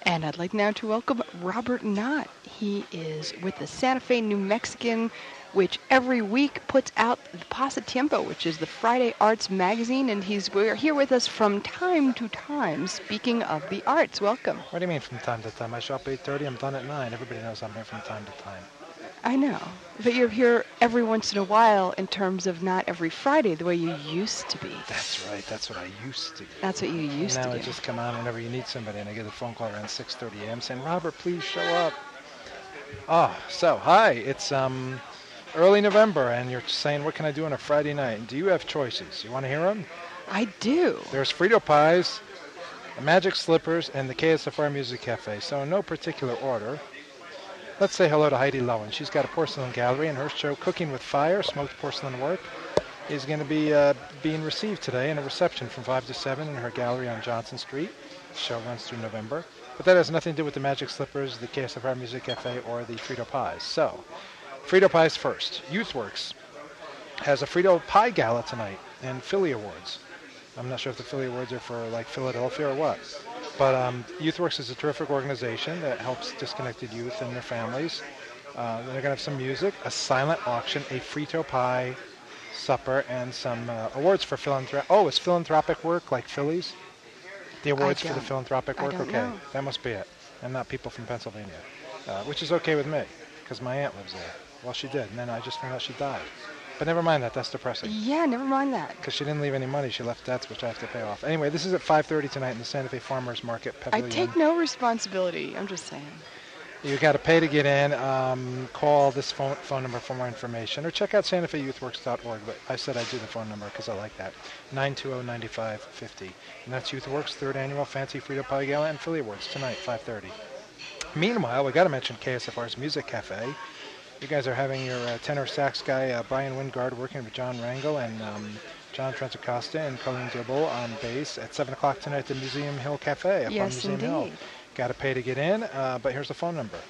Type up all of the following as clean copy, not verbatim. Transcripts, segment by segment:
And I'd like now to welcome Robert Knott. He is with the Santa Fe New Mexican, which every week puts out the Pasatiempo, which is the Friday Arts magazine, and we're here with us from time to time, speaking of the arts. Welcome. What do you mean from time to time? I show up 8:30, I'm done at 9. Everybody knows I'm here from time to time. I know, but you're here every once in a while in terms of not every Friday, the way you used to be. That's right, that's what I used to do. That's what you used to do. Now I just come on whenever you need somebody, and I get a phone call around 6:30 a.m. saying, Robert, please show up. Hi, it's early November, and you're saying, what can I do on a Friday night? Do you have choices? You want to hear them? I do. There's Frito Pies, the Magic Slippers, and the KSFR Music Cafe. So in no particular order, let's say hello to Heidi Lowen. She's got a porcelain gallery, and her show, Cooking with Fire, Smoked Porcelain Work, is going to be being received today in a reception from 5 to 7 in her gallery on Johnson Street. The show runs through November. But that has nothing to do with the Magic Slippers, the KSFR Music Cafe, or the Frito Pies. So, Frito Pies first. YouthWorks has a Frito Pie Gala tonight and Philly Awards. I'm not sure if the Philly Awards are for like Philadelphia or what. But YouthWorks is a terrific organization that helps disconnected youth and their families. They're going to have some music, a silent auction, a Frito Pie supper, and some awards for it's philanthropic work like Phillies? The awards for the philanthropic work? Okay, know. That must be it. And not people from Pennsylvania. Which is okay with me, because my aunt lives there. Well, she did, and then I just found out she died. But never mind that, that's depressing. Yeah, never mind that. Because she didn't leave any money, she left debts, which I have to pay off. Anyway, this is at 5:30 tonight in the Santa Fe Farmers Market Pavilion. I take no responsibility, I'm just saying. You got to pay to get in. Call this phone number for more information, or check out santafeyouthworks.org. But I said I'd do the phone number because I like that. 920-9550. And that's YouthWorks' 3rd Annual Fancy Frito Pie Gala and Philly Awards tonight, 5:30. Meanwhile, we got to mention KSFR's Music Cafe. You guys are having your tenor sax guy, Brian Wingard, working with John Rangel and John Transacosta and Colleen Dibble on bass at 7 o'clock tonight at the Museum Hill Cafe up on Museum Hill. Got to pay to get in, but here's the phone number,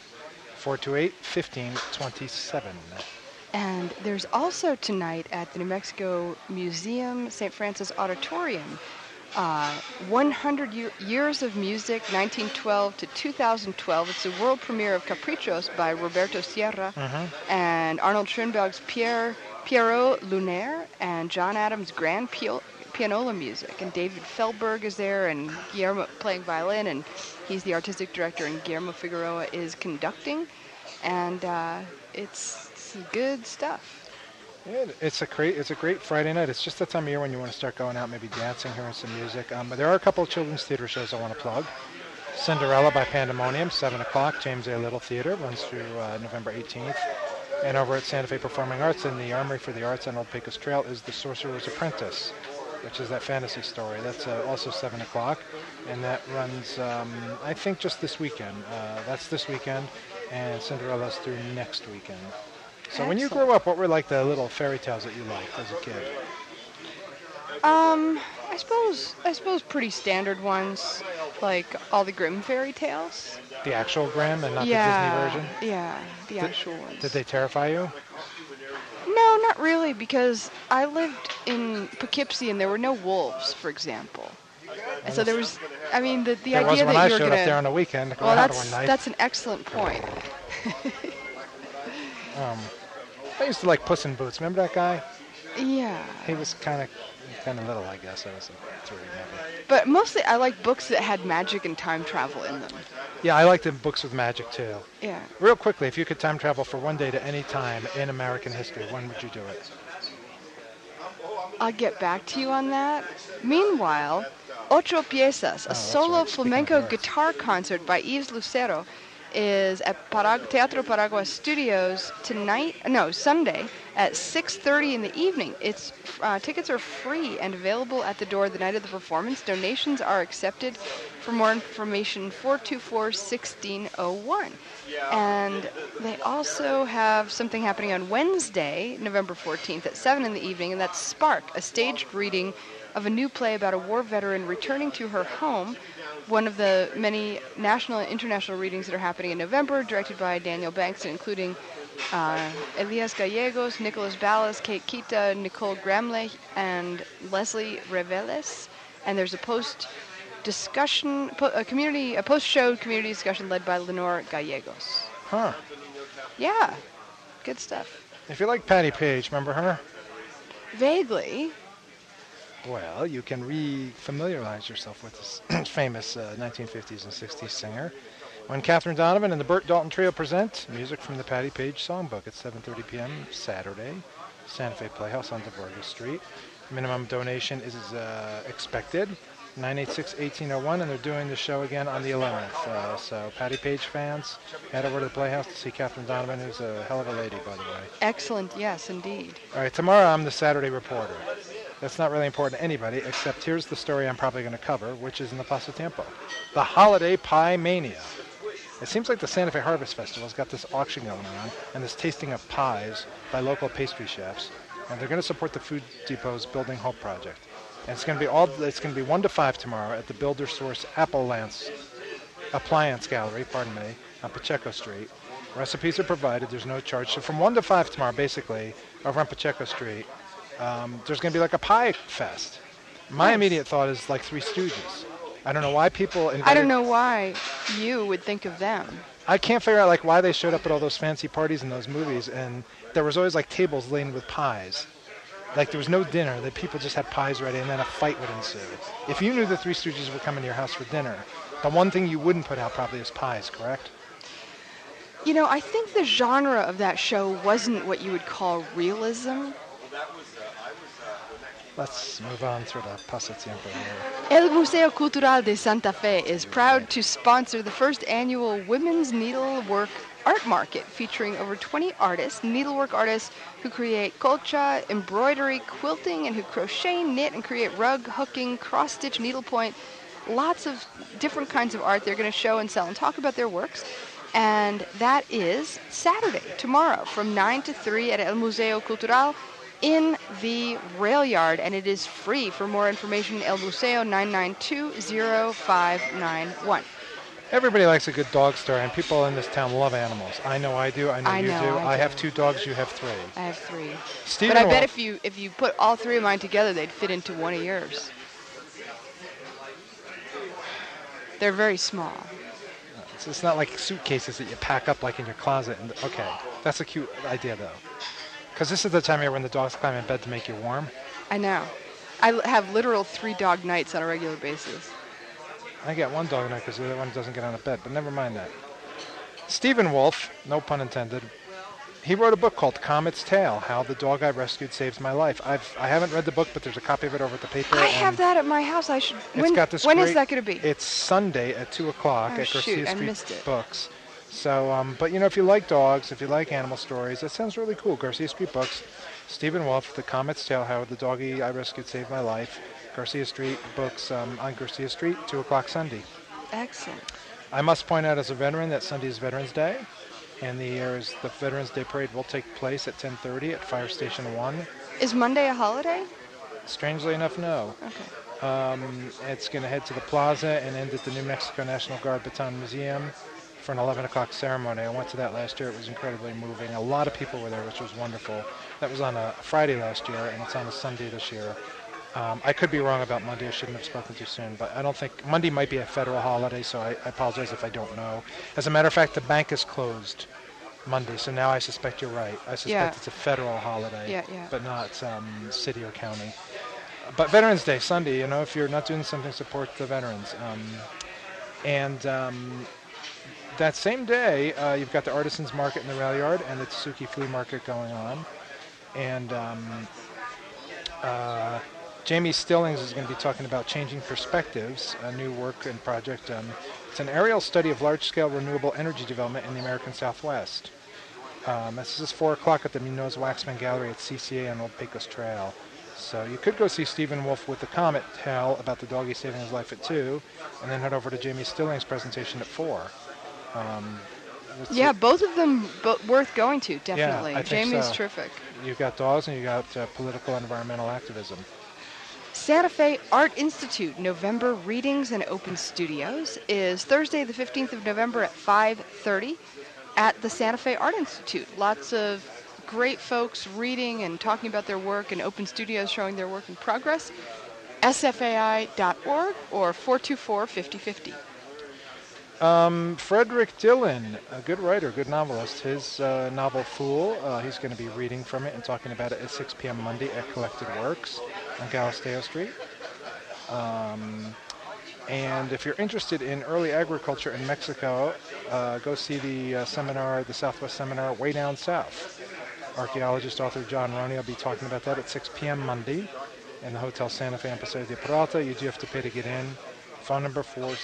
428-1527. And there's also tonight at the New Mexico Museum, St. Francis Auditorium, 100 Years of Music, 1912 to 2012. It's the world premiere of Caprichos by Roberto Sierra and Arnold Schoenberg's Pierrot Lunaire and John Adams' Grand Pianola music. And David Feldberg is there, and Guillermo playing violin, and he's the artistic director, and Guillermo Figueroa is conducting. And it's good stuff. Yeah, it's a great Friday night. It's just that time of year when you want to start going out, maybe dancing, hearing some music. But there are a couple of children's theater shows I want to plug. Cinderella by Pandemonium, 7 o'clock, James A. Little Theater, runs through November 18th. And over at Santa Fe Performing Arts in the Armory for the Arts on Old Pecos Trail is The Sorcerer's Apprentice, which is that fantasy story. That's also 7 o'clock. And that runs, I think, just this weekend. That's this weekend, and Cinderella's through next weekend. So when you grew up, what were like the little fairy tales that you liked as a kid? I suppose pretty standard ones, like all the Grimm fairy tales. The actual Grimm and not the Disney version? Yeah, the actual ones. Did they terrify you? No, not really, because I lived in Poughkeepsie and there were no wolves, for example. And so there was, I mean, the idea that was when I showed up there on the weekend. Well, that's an excellent point. I used to like Puss in Boots. Remember that guy? Yeah. He was kind of little, I guess. I was 3 maybe. But mostly I like books that had magic and time travel in them. Yeah, I like the books with magic too. Yeah. Real quickly, if you could time travel for one day to any time in American history, when would you do it? I'll get back to you on that. Meanwhile, Ocho Piezas, a solo flamenco guitar concert by Yves Lucero, is at Teatro Paragua Studios Sunday at 6:30 in the evening. Tickets are free and available at the door the night of the performance. Donations are accepted. For more information, 424-1601. And they also have something happening on Wednesday, November 14th at 7 in the evening, and that's Spark, a staged reading of a new play about a war veteran returning to her home, one of the many national and international readings that are happening in November, directed by Daniel Bankston, including Elias Gallegos, Nicholas Ballas, Kate Kita, Nicole Gramley, and Leslie Reveles. And there's a post discussion, a post-show community discussion led by Lenore Gallegos. Huh. Yeah, good stuff. If you like Patti Page, remember her? Vaguely. Well, you can re-familiarize yourself with this famous 1950s and 60s singer when Catherine Donovan and the Burt Dalton Trio present music from the Patti Page Songbook at 7:30 p.m. Saturday, Santa Fe Playhouse on DeVorga Street. Minimum donation is expected, 986-1801, and they're doing the show again on the 11th. So Patti Page fans, head over to the Playhouse to see Catherine Donovan, who's a hell of a lady, by the way. Excellent, yes, indeed. All right, tomorrow I'm the Saturday reporter. That's not really important to anybody, except here's the story I'm probably going to cover, which is in the Pasatiempo. The Holiday Pie Mania. It seems like the Santa Fe Harvest Festival's got this auction going on and this tasting of pies by local pastry chefs, and they're going to support the Food Depot's Building Hope project. And it's going to be 1 to 5 tomorrow at the Builder Source Appliance Gallery, on Pacheco Street. Recipes are provided. There's no charge. So from 1 to 5 tomorrow, basically, over on Pacheco Street, there's going to be like a pie fest. My immediate thought is like Three Stooges. I don't know why people invited... I don't know why you would think of them. I can't figure out like why they showed up at all those fancy parties in those movies, and there was always like tables laden with pies. Like there was no dinner, that people just had pies ready, and then a fight would ensue. If you knew the Three Stooges were coming to your house for dinner, the one thing you wouldn't put out probably is pies, correct? You know, I think the genre of that show wasn't what you would call realism. Let's move on through the Pasatiempo here. El Museo Cultural de Santa Fe is proud to sponsor the first annual Women's Needlework Art Market, featuring over 20 artists, needlework artists who create colcha, embroidery, quilting, and who crochet, knit, and create rug, hooking, cross-stitch, needlepoint, lots of different kinds of art they're going to show and sell and talk about their works. And that is Saturday, tomorrow, from 9 to 3 at El Museo Cultural in the rail yard, and it is free. For more information, El Museo 992-0591. Everybody likes a good dog story, and people in this town love animals. I know I do. I know you do. I have 2 dogs. You have 3. I have 3. Stephen but I bet if you put all 3 of mine together, they'd fit into one of yours. They're very small. It's not like suitcases that you pack up like in your closet. Okay, that's a cute idea, though. Because this is the time of year when the dogs climb in bed to make you warm. I know. I have literal 3 dog nights on a regular basis. I get 1 dog night because the other one doesn't get out of bed, but never mind that. Stephen Wolf, no pun intended, he wrote a book called Comet's Tale, How the Dog I Rescued Saved My Life. I haven't read the book, but there's a copy of it over at the paper. I have that at my house. I should. When is that going to be? It's Sunday at 2 o'clock at Garcia I Street missed it. Books. So, but you know, if you like dogs, if you like animal stories, that sounds really cool. Garcia Street Books, Stephen Wolf, The Comet's Tale, How the Doggy I Rescued Saved My Life. Garcia Street Books on Garcia Street, 2 o'clock Sunday. Excellent. I must point out as a veteran that Sunday is Veterans Day, and the Veterans Day Parade will take place at 10:30 at Fire Station 1. Is Monday a holiday? Strangely enough, no. Okay. It's going to head to the plaza and end at the New Mexico National Guard Baton Museum for an 11 o'clock ceremony. I went to that last year. It was incredibly moving. A lot of people were there, which was wonderful. That was on a Friday last year, and it's on a Sunday this year. I could be wrong about Monday. I shouldn't have spoken too soon, but I don't think Monday might be a federal holiday, so I apologize if I don't know. As a matter of fact, the bank is closed Monday, so now I suspect you're right. I suspect it's a federal holiday, but not city or county. But Veterans Day, Sunday, you know, if you're not doing something, support the veterans. That same day, you've got the Artisans Market in the Rail Yard and the Tsuki Flea Market going on. And Jamie Stillings is going to be talking about Changing Perspectives, a new work and project. It's an aerial study of large-scale renewable energy development in the American Southwest. This is 4 o'clock at the Munoz Waxman Gallery at CCA on Old Pecos Trail. So you could go see Stephen Wolf with the Comet Tale about the doggy saving his life at 2, and then head over to Jamie Stillings' presentation at 4. Both of them worth going to, definitely. Yeah, I think Jamie's so. terrific. You've got dogs and you've got political and environmental activism. Santa Fe Art Institute November Readings and Open Studios is Thursday the 15th of November at 5:30 at the Santa Fe Art Institute. Lots of great folks reading and talking about their work, and open studios showing their work in progress. sfai.org or 424-5050. Frederick Dillon, a good writer, good novelist. His novel Fool, he's going to be reading from it and talking about it at 6 p.m. Monday at Collected Works on Galisteo Street. And if you're interested in early agriculture in Mexico, go see the seminar, the Southwest Seminar, Way Down South. Archaeologist author John Roney will be talking about that at 6 p.m. Monday in the Hotel Santa Fe in Paseo de Peralta. You do have to pay to get in. Phone number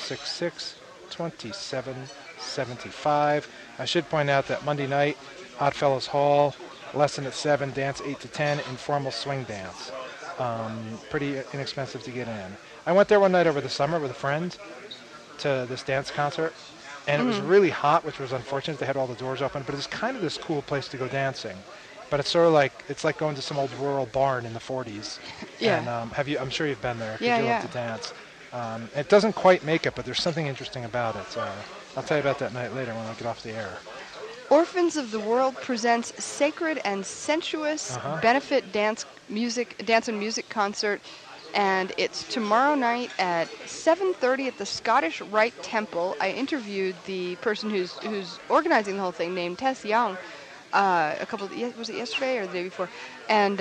466-2775. I should point out that Monday night, Oddfellows Hall, lesson at 7, dance 8 to 10, informal swing dance. Pretty inexpensive to get in. I went there one night over the summer with a friend to this dance concert, and it was really hot, which was unfortunate. They had all the doors open, but it's kind of this cool place to go dancing. But it's sort of like, it's like going to some old rural barn in the 40s. Yeah. And I'm sure you've been there. Yeah, you love to dance. It doesn't quite make it, but there's something interesting about it. I'll tell you about that night later when I get off the air. Orphans of the World presents Sacred and Sensuous benefit dance and music concert, and it's tomorrow night at 7:30 at the Scottish Rite Temple. I interviewed the person who's organizing the whole thing, named Tess Young, was it yesterday or the day before? And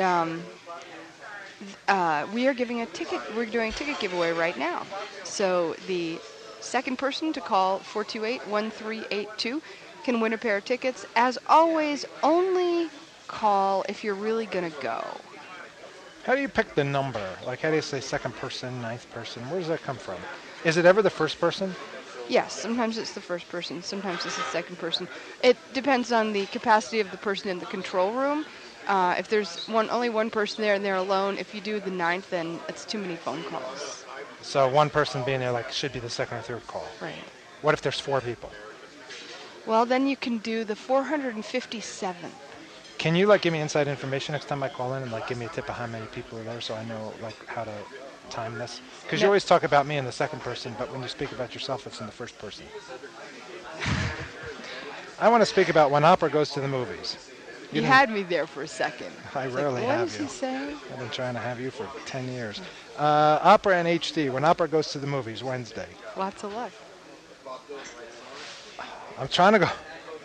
we are giving a ticket. We're doing a ticket giveaway right now. So the second person to call 428-1382 can win a pair of tickets. As always, only call if you're really gonna go. How do you pick the number? Like, how do you say second person, ninth person? Where does that come from? Is it ever the first person? Yes, sometimes it's the first person, sometimes it's the second person. It depends on the capacity of the person in the control room. If there's only one person there and they're alone, if you do the ninth, then it's too many phone calls. So one person being there should be the second or third call. Right. What if there's 4 people? Well, then you can do the 457th. Can you give me inside information next time I call in and give me a tip of how many people are there so I know how to time this? Because you always talk about me in the second person, but when you speak about yourself, it's in the first person. I want to speak about when opera goes to the movies. You had me there for a second. I rarely have you. What is he saying? I've been trying to have you for 10 years. Opera and HD, when opera goes to the movies, Wednesday. Lots of luck. I'm trying to go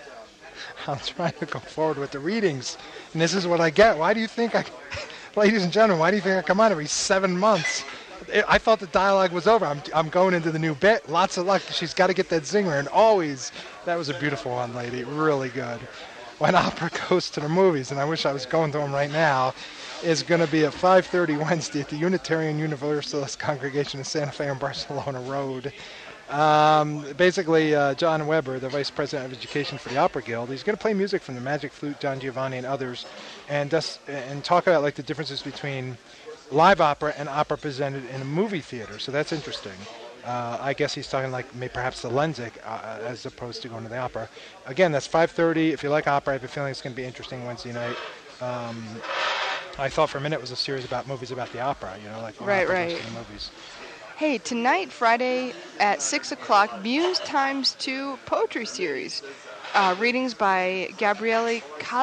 forward with the readings, and this is what I get. Why do you think ladies and gentlemen, why do you think I come on every 7 months? I thought the dialogue was over. I'm going into the new bit. Lots of luck. She's got to get that zinger, and always, that was a beautiful one, lady. Really good. When opera goes to the movies, and I wish I was going to them right now, is going to be at 5:30 Wednesday at the Unitarian Universalist Congregation in Santa Fe on Barcelona Road. Basically, John Weber, the Vice President of Education for the Opera Guild, he's going to play music from the Magic Flute, Don Giovanni, and others, and talk about the differences between live opera and opera presented in a movie theater. So that's interesting. I guess he's talking maybe perhaps the Lensic as opposed to going to the opera. Again, that's 5:30. If you like opera, I have a feeling it's going to be interesting Wednesday night. I thought for a minute it was a series about movies about the opera, Right. goes to the movies. Hey, tonight, Friday at 6 o'clock, Muse ×2 Poetry Series. Readings by Gabriele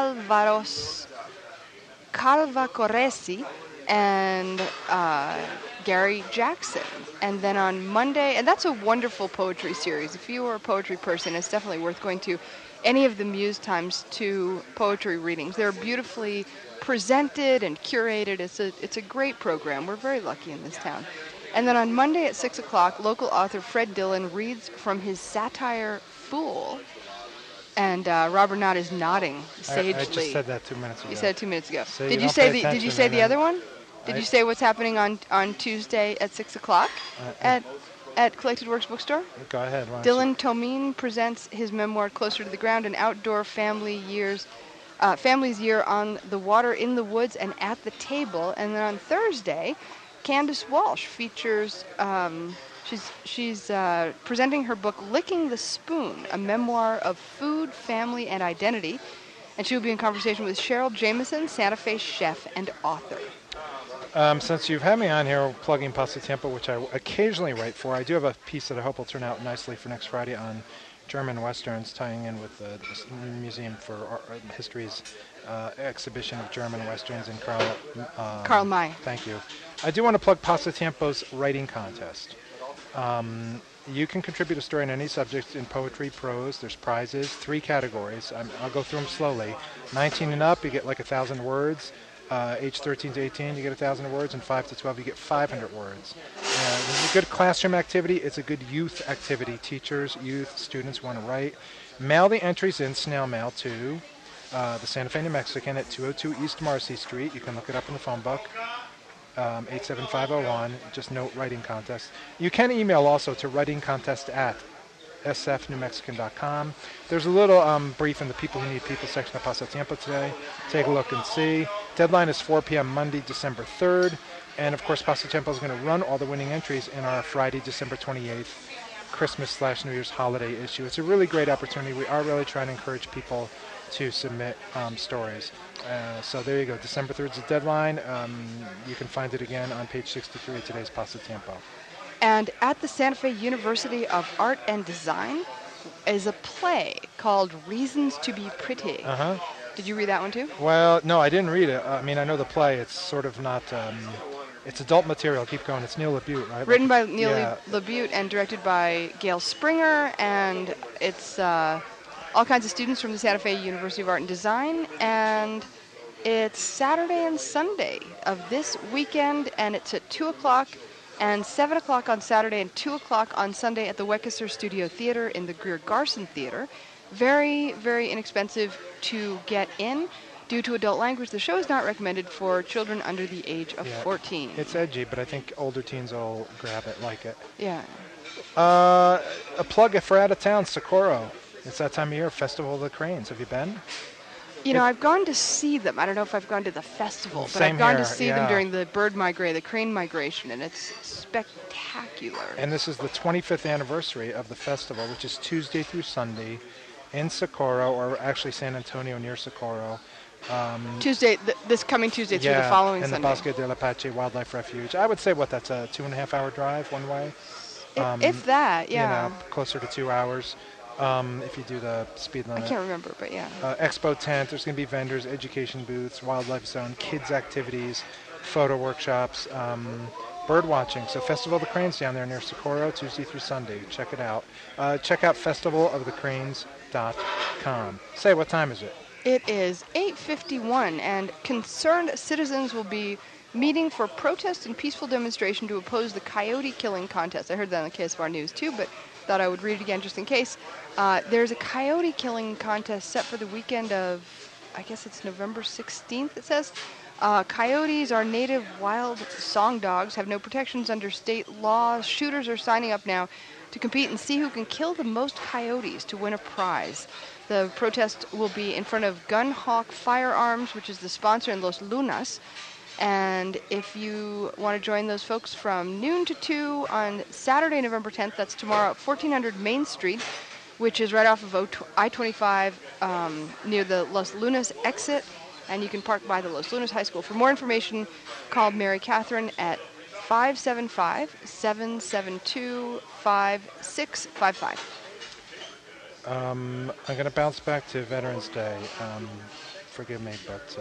Calvacoresi and Gary Jackson. And then on Monday, and that's a wonderful poetry series. If you are a poetry person, it's definitely worth going to any of the Muse ×2 poetry readings. They're beautifully presented and curated. It's a great program. We're very lucky in this town. And then on Monday at 6 o'clock, local author Fred Dillon reads from his satire Fool. And Robert Knott is nodding sagely. I just said that 2 minutes ago. You said it 2 minutes ago. So Did you say the other one? Did you say what's happening on Tuesday at 6 o'clock at Collected Works Bookstore? Go ahead. Dylan Tomine presents his memoir Closer to the Ground, an outdoor family's year on the water, in the woods, and at the table. And then on Thursday, Candace Walsh features, she's presenting her book Licking the Spoon, a memoir of food, family, and identity. And she will be in conversation with Cheryl Jameson, Santa Fe chef and author. Since you've had me on here plugging Pasatiempo, which I occasionally write for, I do have a piece that I hope will turn out nicely for next Friday on German westerns, tying in with the Museum for History's exhibition of German westerns in Karl. Karl May. Thank you. I do want to plug Pasatiempo's writing contest. You can contribute a story in any subject in poetry, prose. There's prizes, 3 categories. I'll go through them slowly. 19 and up, you get like 1,000 words. Age 13 to 18, you get 1,000 words, and 5 to 12, you get 500 words. This is a good classroom activity. It's a good youth activity. Teachers, youth, students want to write. Mail the entries in snail mail to the Santa Fe New Mexican at 202 East Marcy Street. You can look it up in the phone book. 87501. Just note writing contest. You can email also to writingcontest@sfnewmexican.com. There's a little brief in the People Who Need People section of Pasatiempo today. Take a look and see. Deadline is 4 p.m. Monday, December 3rd. And, of course, Pasatiempo is going to run all the winning entries in our Friday, December 28th, Christmas/New Year's holiday issue. It's a really great opportunity. We are really trying to encourage people to submit stories. So there you go. December 3rd is the deadline. You can find it again on page 63 of today's Pasatiempo. And at the Santa Fe University of Art and Design is a play called Reasons to be Pretty. Uh-huh. Did you read that one too? Well, no, I didn't read it. I mean, I know the play. It's sort of not... it's adult material. Keep going. It's Neil LaBute, right? Written by Neil LaBute and directed by Gail Springer. And it's all kinds of students from the Santa Fe University of Art and Design. And it's Saturday and Sunday of this weekend. And it's at 2 o'clock and 7 o'clock on Saturday and 2 o'clock on Sunday at the Wekesser Studio Theater in the Greer Garson Theater. Very, very inexpensive to get in. Due to adult language, the show is not recommended for children under the age of 14. It's edgy, but I think older teens will grab it, like it. Yeah. A plug for out of town, Socorro. It's that time of year, Festival of the Cranes. Have you been? You know, I've gone to see them. I don't know if I've gone to the festival, but Same I've gone here, to see them during the the crane migration, and it's spectacular. And this is the 25th anniversary of the festival, which is Tuesday through Sunday in Socorro, or actually San Antonio near Socorro. Tuesday, this coming Tuesday through the following in Sunday. the Bosque de la Pache Wildlife Refuge. I would say, that's a 2.5-hour drive one way? If that, yeah. You know, closer to 2 hours if you do the speed limit. I can't remember, but yeah. Expo tent, there's going to be vendors, education booths, wildlife zone, kids activities, photo workshops, bird watching. So Festival of the Cranes down there near Socorro, Tuesday through Sunday. Check it out. Check out festivalofthecranes.com. Say, what time is it? It is 8:51, and concerned citizens will be meeting for protest and peaceful demonstration to oppose the coyote killing contest. I heard that on the KSFR News too, but thought I would read it again just in case. There's a coyote killing contest set for the weekend of, I guess it's November 16th, it says. Coyotes are native wild song dogs, have no protections under state law. Shooters are signing up now to compete and see who can kill the most coyotes to win a prize. The protest will be in front of Gunhawk Firearms, which is the sponsor in Los Lunas. And if you want to join those folks from noon to 2 on Saturday, November 10th, that's tomorrow at 1400 Main Street, which is right off of I-25 near the Los Lunas exit. And you can park by the Los Lunas High School. For more information, call Mary Catherine at 575-772-5655. I'm going to bounce back to Veterans Day. Forgive me, but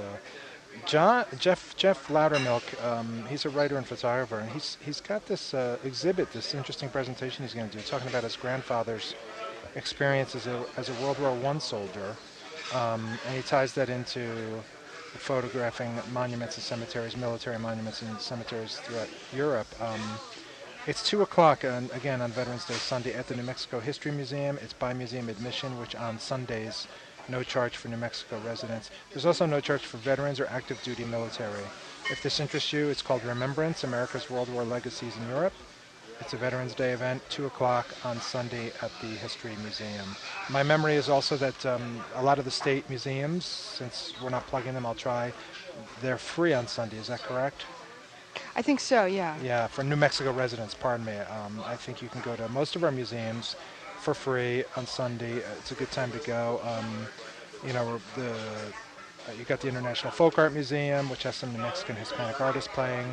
Jeff Loudermilk, he's a writer and photographer, and he's got this exhibit, this interesting presentation he's going to do, talking about his grandfather's experience as a World War I soldier, and he ties that into photographing monuments and cemeteries, military monuments and cemeteries throughout Europe. It's 2 o'clock, again, on Veterans Day Sunday at the New Mexico History Museum. It's by museum admission, which on Sundays, no charge for New Mexico residents. There's also no charge for veterans or active duty military. If this interests you, it's called Remembrance, America's World War Legacies in Europe. It's a Veterans Day event, 2 o'clock on Sunday at the History Museum. My memory is also that a lot of the state museums, since we're not plugging them, I'll try, they're free on Sunday. Is that correct? I think so, yeah. Yeah, for New Mexico residents, pardon me. I think you can go to most of our museums for free on Sunday. It's a good time to go. You got the International Folk Art Museum, which has some New Mexican Hispanic artists playing.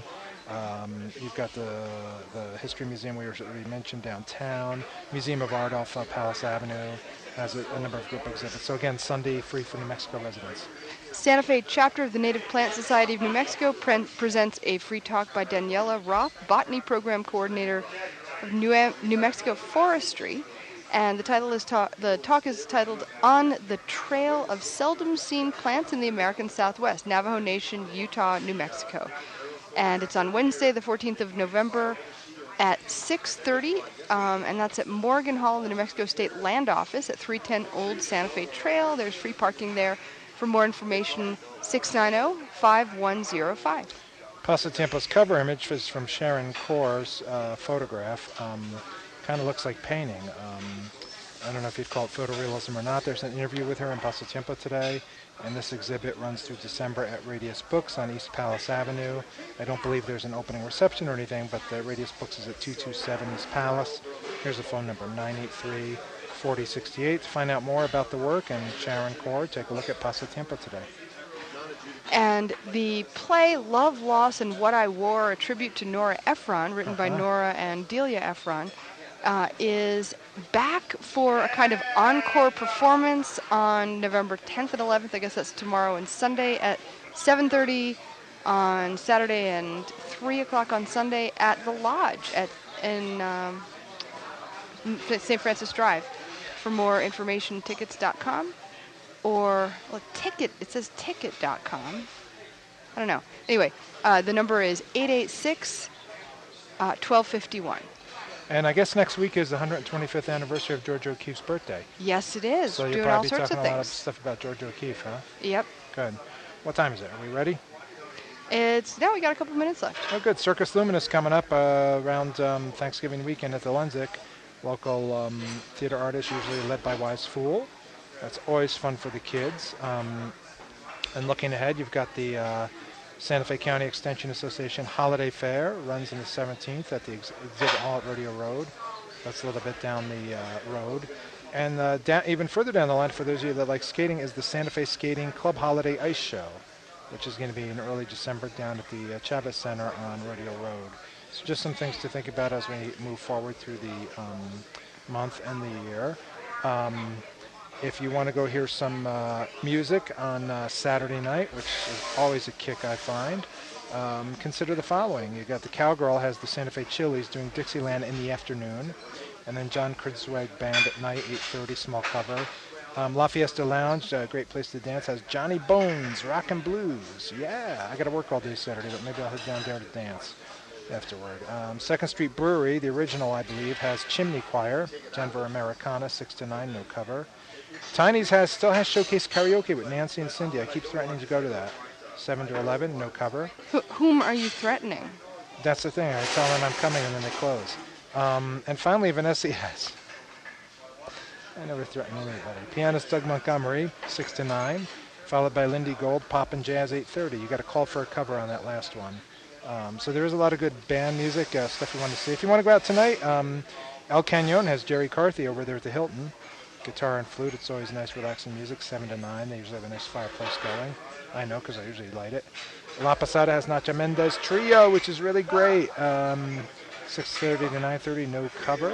You've got the History Museum we mentioned downtown. Museum of Art off Palace Avenue has a number of group exhibits. So again, Sunday free for New Mexico residents. Santa Fe chapter of the Native Plant Society of New Mexico presents a free talk by Daniela Roth, Botany Program Coordinator of New Mexico Forestry. And the talk is titled "On the Trail of Seldom Seen Plants in the American Southwest, Navajo Nation, Utah, New Mexico." And it's on Wednesday, the 14th of November at 6:30, and that's at Morgan Hall, the New Mexico State Land Office at 310 Old Santa Fe Trail. There's free parking there. For more information, 690-5105. Pasatiempo's cover image is from Sharon Corr's photograph. Kind of looks like painting. I don't know if you'd call it photorealism or not. There's an interview with her in Pasatiempo today, and this exhibit runs through December at Radius Books on East Palace Avenue. I don't believe there's an opening reception or anything, but the Radius Books is at 227 East Palace. Here's a phone number, 983-4068. To find out more about the work and Sharon Corr, take a look at Pasatiempo today. And the play Love, Loss, and What I Wore, a tribute to Nora Ephron, written by Nora and Delia Ephron, is back for a kind of encore performance on November 10th and 11th. I guess that's tomorrow and Sunday at 7:30 on Saturday and 3 o'clock on Sunday at the Lodge in St. Francis Drive. For more information, tickets.com or it says ticket.com. I don't know. Anyway, the number is 886-1251. And I guess next week is the 125th anniversary of Georgia O'Keeffe's birthday. Yes, it is. So you're doing probably all sorts talking of a lot of things. stuff about Georgia O'Keeffe, huh? Yep. Good. What time is it? Are we ready? We got a couple minutes left. Oh, good. Circus Luminous coming up around Thanksgiving weekend at the Lenzik. Local theater artists, usually led by Wise Fool. That's always fun for the kids. And looking ahead, you've got the Santa Fe County Extension Association Holiday Fair. Runs on the 17th at the exhibit hall at Rodeo Road. That's a little bit down the road. And even further down the line, for those of you that like skating, is the Santa Fe Skating Club Holiday Ice Show, which is going to be in early December down at the Chavez Center on Rodeo Road. So just some things to think about as we move forward through the month and the year. If you want to go hear some music on Saturday night, which is always a kick, I find, consider the following. You got the Cowgirl has the Santa Fe Chili's doing Dixieland in the afternoon, and then John Kurtzweg Band at night, 8:30, small cover. La Fiesta Lounge, a great place to dance, has Johnny Bones, Rock and Blues. Yeah, I got to work all day Saturday, but maybe I'll head down there to dance afterward. Second Street Brewery, the original, I believe, has Chimney Choir, Denver Americana, 6 to 9, no cover. Tiny's still has Showcase Karaoke with Nancy and Cindy. I keep threatening to go to that. 7 to 11, no cover. Whom are you threatening? That's the thing. I tell them I'm coming and then they close. And finally, Vanessa has. I never threaten anybody. Pianist Doug Montgomery, 6 to 9, followed by Lindy Gold, Pop and Jazz, 8:30. You got to call for a cover on that last one. So there is a lot of good band music, stuff you want to see. If you want to go out tonight, El Cañon has Jerry Carthy over there at the Hilton. Guitar and flute, it's always nice, relaxing music, 7 to 9. They usually have a nice fireplace going. I know, because I usually light it. La Posada has Nacha Mendez Trio, which is really great. 6:30 to 9:30, no cover.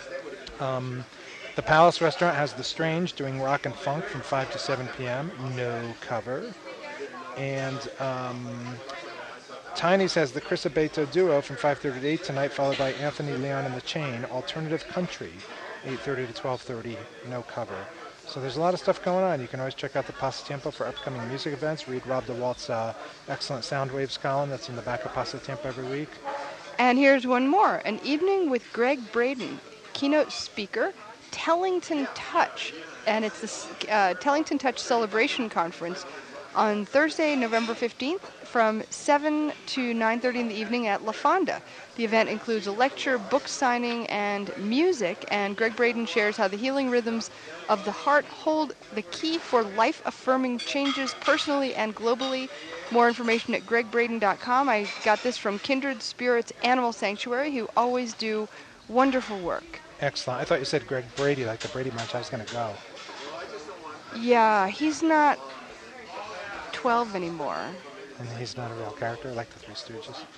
The Palace Restaurant has The Strange doing rock and funk from 5 to 7 p.m., no cover. And Tiny's has the Chris Abeto Duo from 5:30 to 8 tonight, followed by Anthony Leon and the Chain, Alternative Country, 8:30 to 12:30, no cover. So there's a lot of stuff going on. You can always check out the Pasatiempo for upcoming music events. Read Rob DeWalt's excellent Sound Waves column that's in the back of Pasatiempo every week. And here's one more. An evening with Greg Braden, keynote speaker, Tellington Touch. And it's the Tellington Touch Celebration Conference on Thursday, November 15th from 7 to 9:30 in the evening at La Fonda. The event includes a lecture, book signing, and music, and Greg Braden shares how the healing rhythms of the heart hold the key for life-affirming changes personally and globally. More information at gregbraden.com. I got this from Kindred Spirits Animal Sanctuary, who always do wonderful work. Excellent. I thought you said Greg Brady, like the Brady Bunch. I was going to go. Yeah, he's not 12 anymore. And he's not a real character, like the Three Stooges.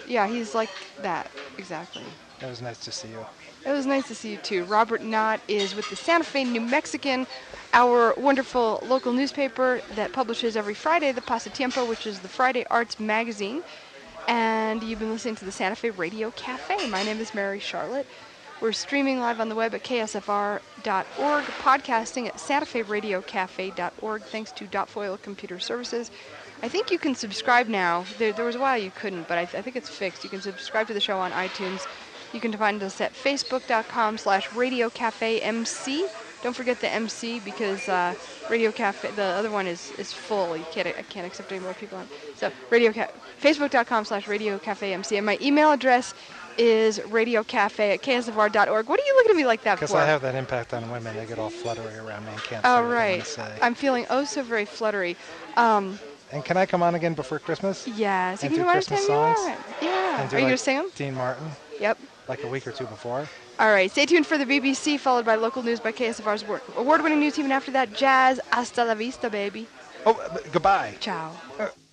Yeah, he's like that. Exactly. It was nice to see you. It was nice to see you too. Robert Knott is with the Santa Fe New Mexican, our wonderful local newspaper that publishes every Friday the Pasatiempo, which is the Friday Arts magazine. And you've been listening to the Santa Fe Radio Cafe. My name is Mary Charlotte. We're streaming live on the web at ksfr.org, podcasting at santaferadiocafe.org, thanks to Dotfoil Computer Services. I think you can subscribe now. There was a while you couldn't, but I think it's fixed. You can subscribe to the show on iTunes. You can find us at facebook.com/radiocafemc. Don't forget the MC because Radio Cafe, the other one is full. I can't accept any more people on. So facebook.com/radiocafemc. And my email address is radiocafe@ksfr.org. What are you looking at me like that for? Because I have that impact on women. They get all fluttery around me and can't say Oh, what they right. want to say. I'm feeling oh so very fluttery. And can I come on again before Christmas? Yes. And You do can Christmas understand songs? me. Yeah. And do Are you like going to sing them? Dean Martin, Yep. like a week or two before. All right. Stay tuned for the BBC, followed by local news by KSFR's award-winning news team. And after that, jazz. Hasta la vista, baby. Oh, goodbye. Ciao.